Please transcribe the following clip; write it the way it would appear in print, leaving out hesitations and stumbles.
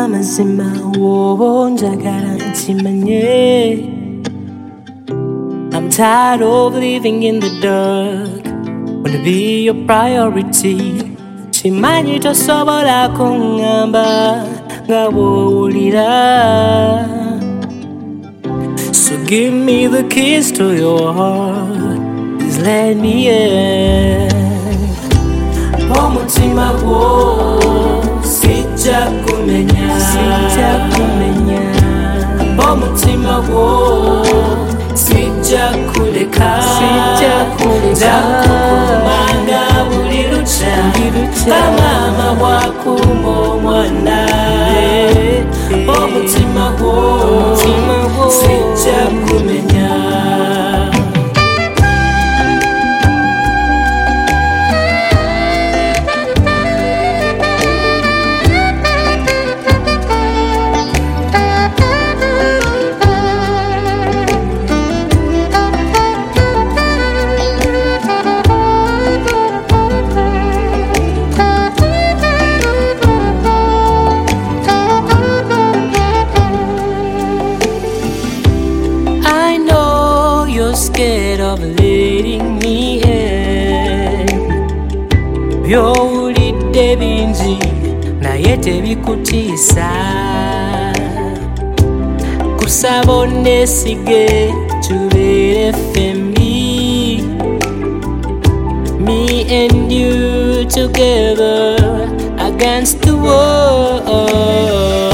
amazima woba njagala nkimanye. I'm tired of living in the dark. Wanna be your priority. Chimanyi tosobola kungamba nga bw'owulira. So give me the keys to your heart. Please let me in. Omutima gwo sijja kumenya. Omutima gwo sijja kuleka. Ndakukumanga buli lukya kamama bw'akumba omwana. Omutima gwo sijja kumenya. Scared of letting me in. Byowulidde bingi naye tebikutiisa. Kusaba onneesige tubeere ffembi. Me and you together against the world.